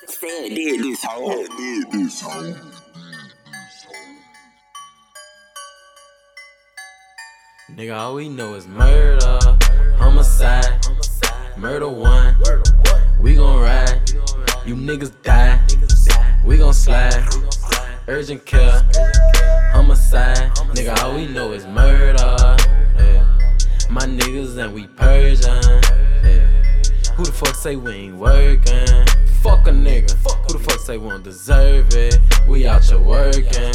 Said did this hoe. Nigga, all we know is murder, homicide, murder one. We gon' ride, you niggas die. We gon' slide, urgent care, homicide. Nigga, all we know is murder. Yeah. My niggas and we Persian. Yeah. Who the fuck say we ain't working? Fuck a nigga. Who the fuck say we don't deserve it? We out here working.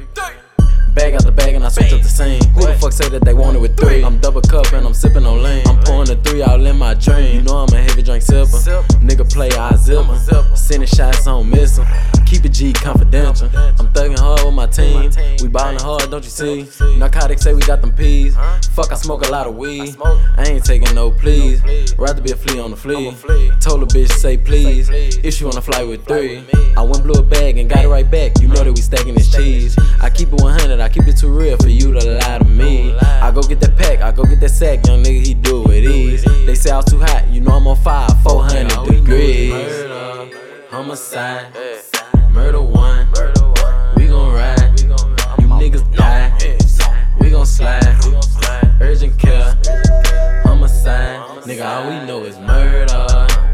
Bag out the bag and I switch up the scene. Who the fuck say that they want it with three? I'm double cup and I'm sipping on lean. I'm pouring the 3 out in my dream. You know I'm a heavy drink sipper. Nigga play, I zip him. Sending shots, I don't miss him. Keep it G confidential. I'm thugging hard with my team. We ballin' hard, don't you see? Narcotics say we got them peas. Fuck, I smoke a lot of weed. I ain't taking no please. Rather be a flea on the flea. Told a bitch say please if she wanna fly with 3. I went blew a bag and got it right back. You know that we stacking this cheese. I keep it 100, I keep it too real for you to lie to me. I go get that pack, I go get that sack, young nigga, he do it easy. They say I was too hot, you know I'm on fire, 400 degrees. Murder, homicide, murder one. We gon' ride, you niggas die. We gon' slide, urgent care, homicide. Nigga, all we know is murder.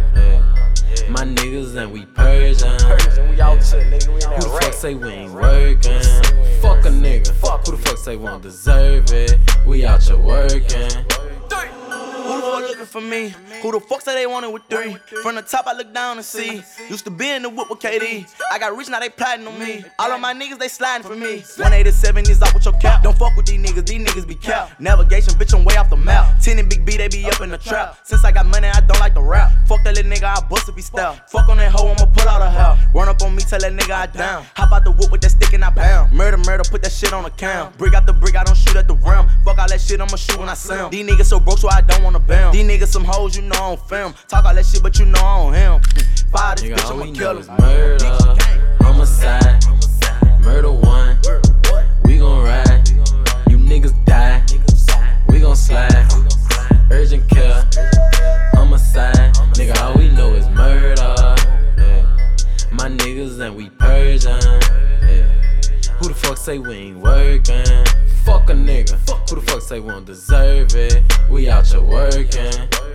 My niggas and we Persian. Who the fuck say we ain't working? Fuck a nigga. Who the fuck say we don't deserve it? We out here working. Who the fuck looking for me? Who the fuck say they want it with 3? From the top I look down and see. Used to be in the whip with KD. I got rich, now they plotting on me. All of my niggas, they sliding for me. 187 is out with your cap. Don't fuck with these niggas be cap. Navigation, bitch, I'm way off the map. 10 and Big B, they be up in the trap. Since I got money, I don't like to rap. Fuck that little nigga, I bust if he style. Fuck on that hoe, I'ma pull out a hell. Run up on me, tell that nigga I down. Hop out the whip with that stick and I pound. Murder, put that shit on the count. Brick out the brick, I don't shoot at the rim. Fuck all that shit, I'ma shoot when I sound. These niggas so broke, so I don't wanna bound. These niggas some hoes, you know I don't film. Talk all that shit, but you know I don't him. Fire this bitch, I'ma kill him. Murder, homicide, murder one. We gon' ride, you niggas die. We gon' slide, urgent care, homicide. Nigga, all we know is murder. Yeah. My niggas and we Persian. Yeah. Who the fuck say we ain't working? Fuck a nigga. Who the fuck say we don't deserve it? We out here working.